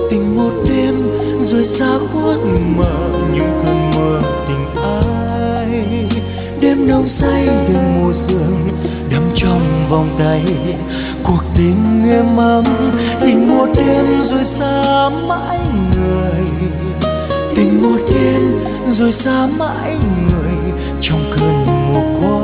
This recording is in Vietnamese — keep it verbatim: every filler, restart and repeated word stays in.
Tình một đêm rồi xa khuất mờ những cơn mơ tình ai. Đêm nồng say đêm mùa sương đắm trong vòng tay. Cuộc tình êm ấm tình một đêm rồi xa mãi người. Tình một đêm rồi xa mãi người trong cơn mùa qua.